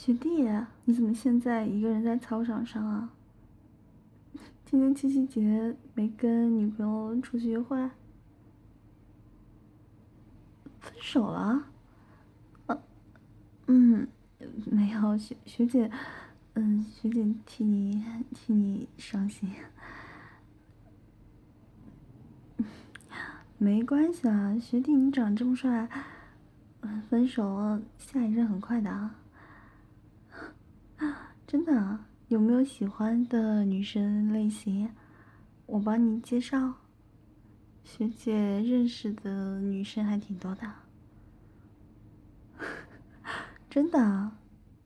学弟，你怎么现在一个人在操场上啊？今天七夕节没跟女朋友出去约会？分手了？嗯，没有，学姐，学姐替你伤心。没关系啊，学弟你长这么帅，分手下一任很快的啊。真的啊？有没有喜欢的女生类型？我帮你介绍。学姐认识的女生还挺多的。真的啊？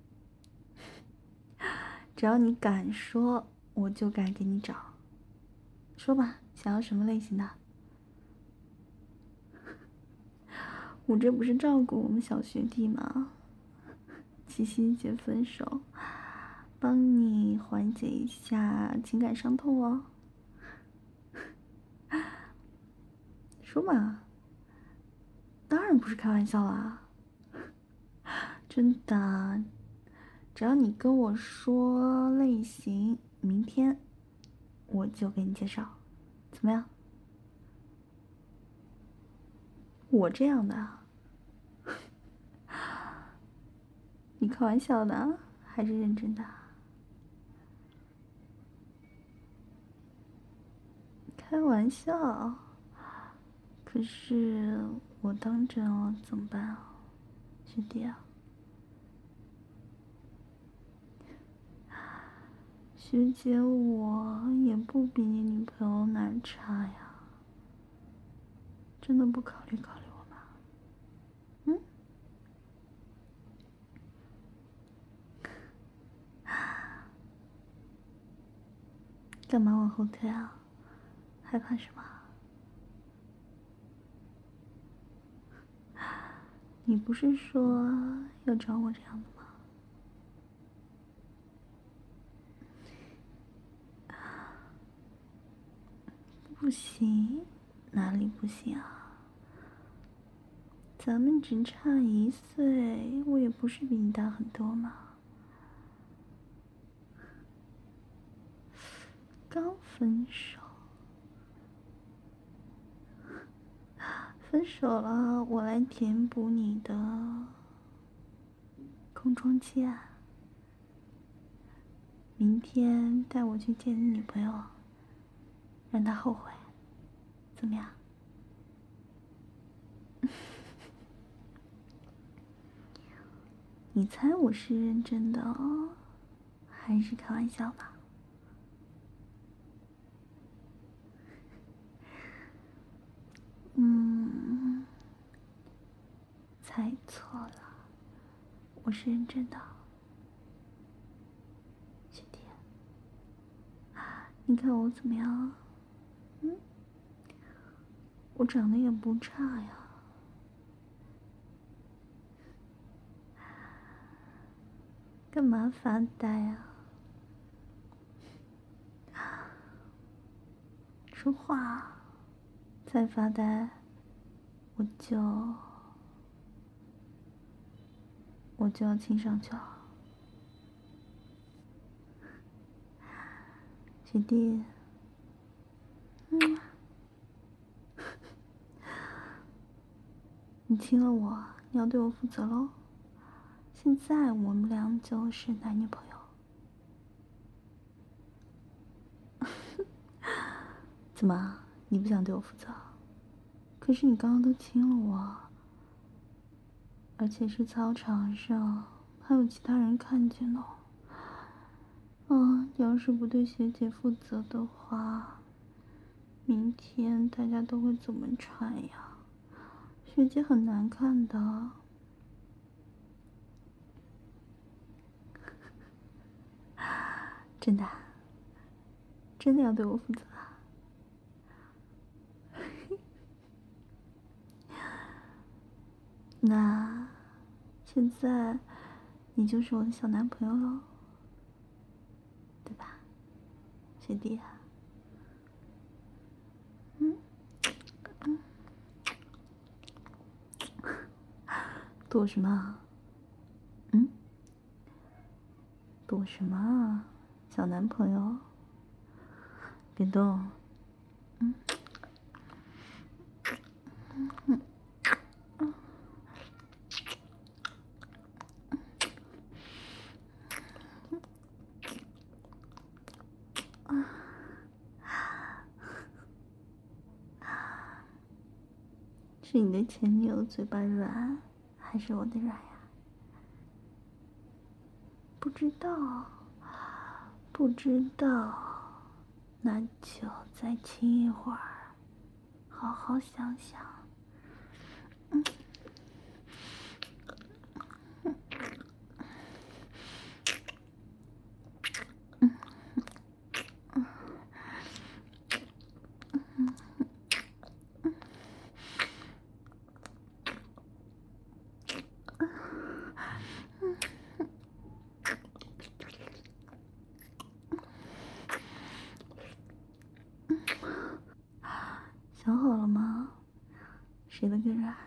只要你敢说，我就敢给你找。说吧，想要什么类型的？我这不是照顾我们小学弟吗？七夕节分手，帮你缓解一下情感伤痛哦。说嘛，当然不是开玩笑啦，真的。只要你跟我说类型，明天我就给你介绍，怎么样？我这样的啊？你开玩笑的还是认真的？开玩笑。可是我当真了怎么办啊，学弟啊？学姐，我也不比你女朋友哪儿差呀，真的不考虑考虑我吗？嗯？干嘛往后退啊？害怕什么？你不是说要找我这样的吗？不行，哪里不行啊？咱们只差1岁，我也不是比你大很多嘛。刚分手，分手了，我来填补你的空窗期啊。明天带我去见你女朋友，让她后悔，怎么样？你猜我是认真的哦，还是开玩笑呢？猜错了，我是认真的。学弟，你看我怎么样？我长得也不差呀。干嘛发呆啊？说话，再发呆，我就要亲上去了。学弟，你亲了我，你要对我负责喽。现在我们俩就是男女朋友。怎么，你不想对我负责？可是你刚刚都亲了我，而且是操场上，还有其他人看见呢。你要是不对学姐负责的话，明天大家都会怎么传呀？学姐很难看的。真的，真的要对我负责啊？那现在你就是我的小男朋友喽，对吧，学弟？躲什么？ 躲什么啊，小男朋友？别动。是你的前女友嘴巴软，还是我的软呀？不知道，不知道，那就再亲一会儿，好好想想。想好了吗？谁的更软？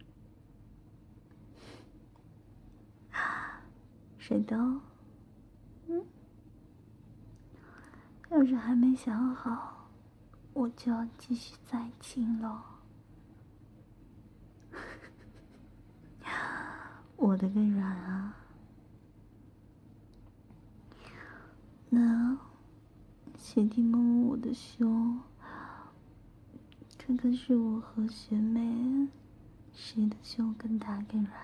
谁的？要是还没想好，我就要继续再亲了。我的更软啊！那学弟摸摸我的胸，看看是我和学妹谁的胸更大更软。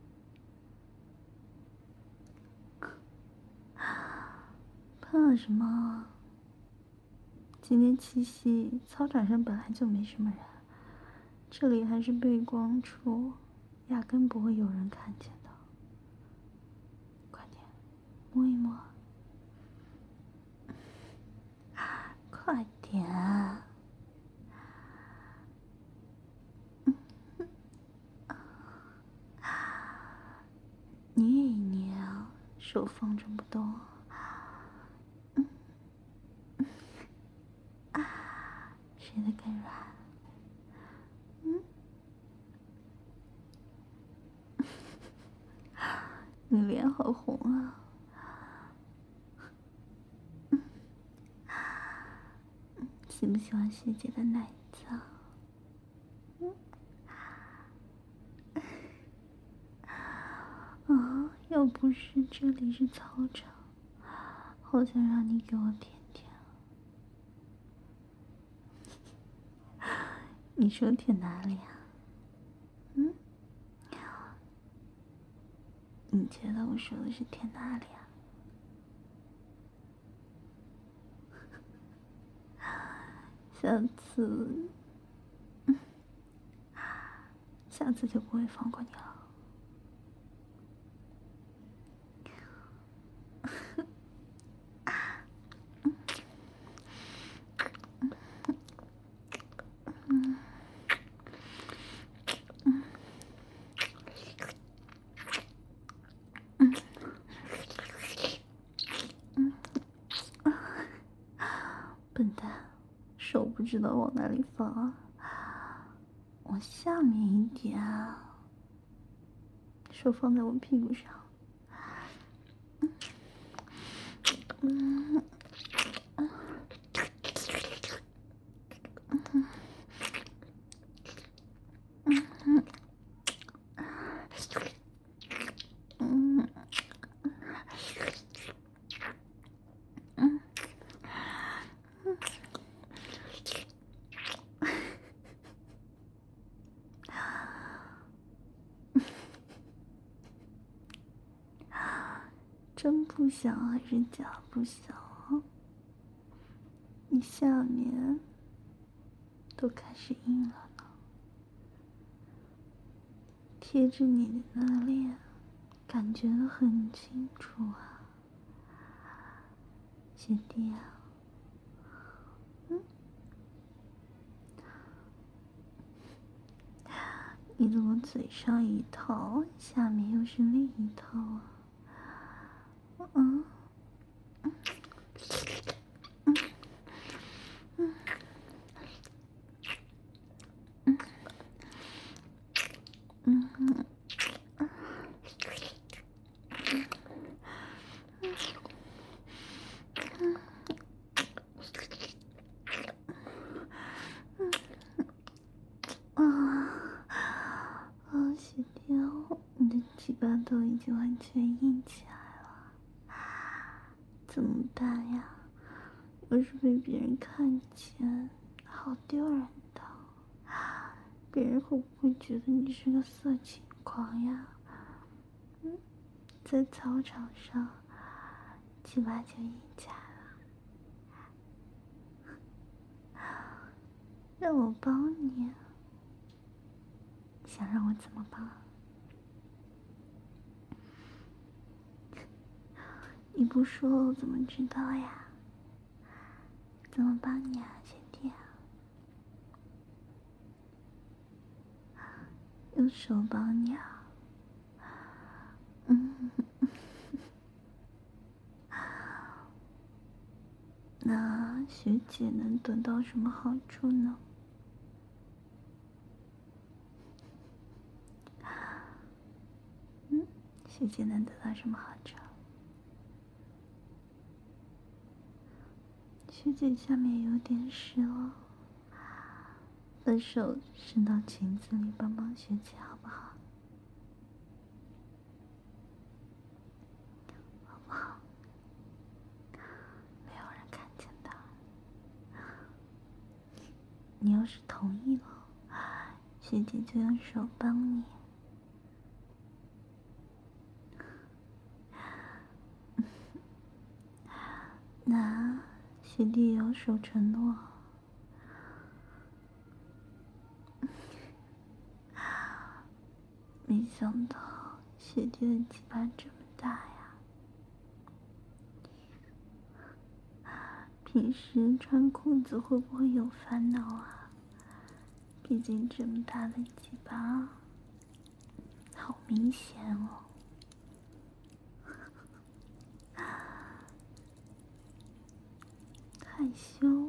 怕什么？今天七夕，操场上本来就没什么人，这里还是背光处，压根不会有人看见的。快点，摸一摸。快点。捏一捏啊，手放着不动。谁的更软？你脸好红啊！喜不喜欢学姐的奶子啊？啊，要不是这里是操场，好想让你给我舔舔。你说舔哪里啊？你觉得我说的是舔哪里啊？下次就不会放过你了。笨蛋，手不知道往哪里放啊！往下面一点啊，手放在我屁股上。真不想还是假不想啊？你下面都开始硬了呢，贴着你的那脸，感觉得很清楚啊，学弟啊。你怎么嘴上一套，下面又是另一套啊？ 怎么办呀？要是被别人看见，好丢人的。别人会不会觉得你是个色情狂呀？在操场上，鸡巴就硬起来了。让我帮你，想让我怎么帮？你不说我怎么知道呀？怎么帮你啊，学弟啊？用手帮你啊？那学姐能得到什么好处呢？学姐能得到什么好处？学姐下面有点湿了，把手伸到裙子里帮帮学姐好不好？好不好？没有人看见的。你要是同意了，学姐就用手帮你。那学弟有守承诺。没想到学弟的鸡巴这么大呀！平时穿裤子会不会有烦恼啊？毕竟这么大的鸡巴，好明显哦。害羞？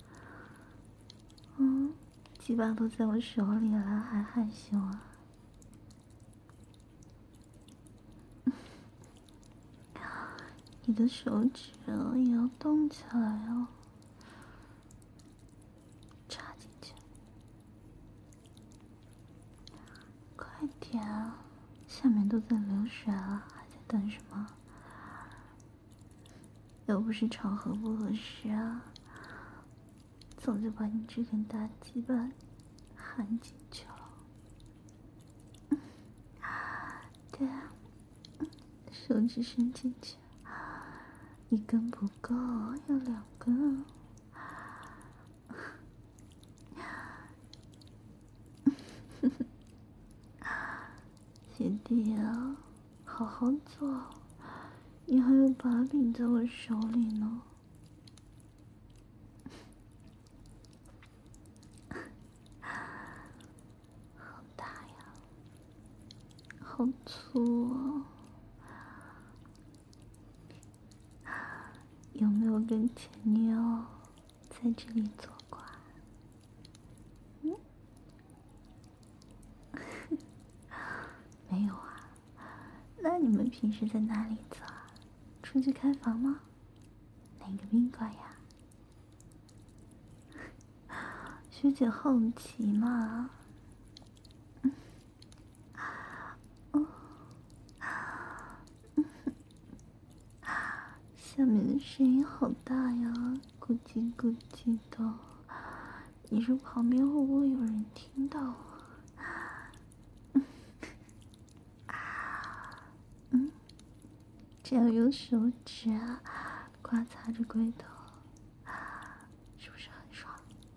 鸡巴都在我手里了，还害羞啊？你的手指也要动起来哦，插进去，快点啊！下面都在流水了，还在等什么？又不是场合不合适啊，早就把你这根大鸡巴含进去了。对啊，手指伸进去，一根不够，要2根。学弟啊，好好做，你还有把柄在我手里呢。好大呀，好粗哦。有没有跟前女友在这里做过啊？没有啊？那你们平时在哪里做啊？出去开房吗？哪个宾馆呀？学姐好奇嘛。下面的声音好大呀，咕叽咕叽的。你说旁边会不会有人听到啊？这样用手指啊刮擦着龟头，是不是很爽？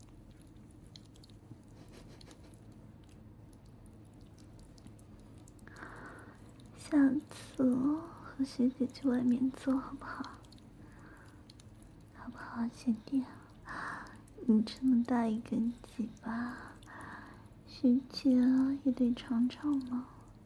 下次和学姐去外面做好不好？好不好，学弟啊？你这么大一根鸡巴，学姐也得尝尝嘛。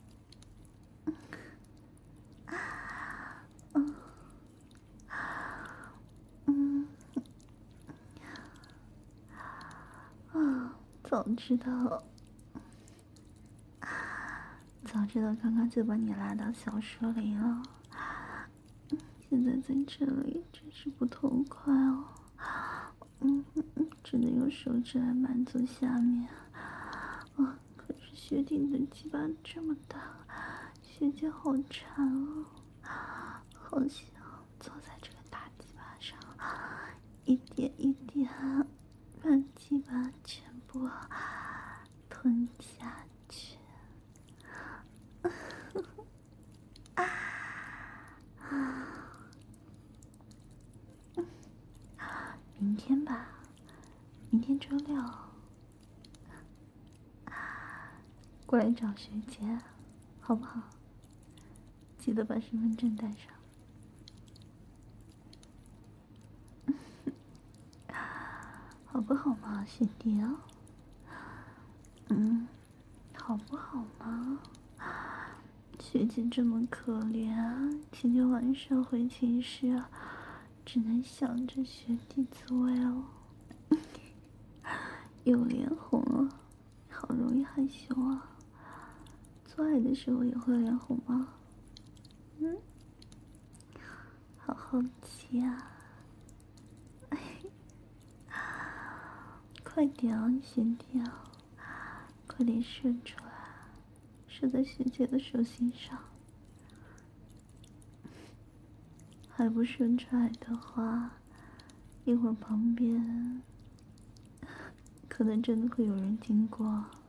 早知道，刚刚就把你拉到小树林了。现在在这里真是不痛快哦。只能用手指来满足下面。可是学弟的鸡巴这么大，学姐好馋哦，好想坐在这个大一点一点把鸡巴全部吞下去。明天吧，明天周六，过来找学姐，好不好？记得把身份证带上。好不好嘛，学弟啊？好不好嘛？学姐这么可怜，今天晚上回寝室，只能想着学弟滋味哦。又脸红了，好容易害羞啊。做爱的时候也会脸红吗？好好奇啊。快点啊，学弟啊，快点射出来，射在学姐的手心上。还不射出来的话，一会儿旁边可能真的会有人经过。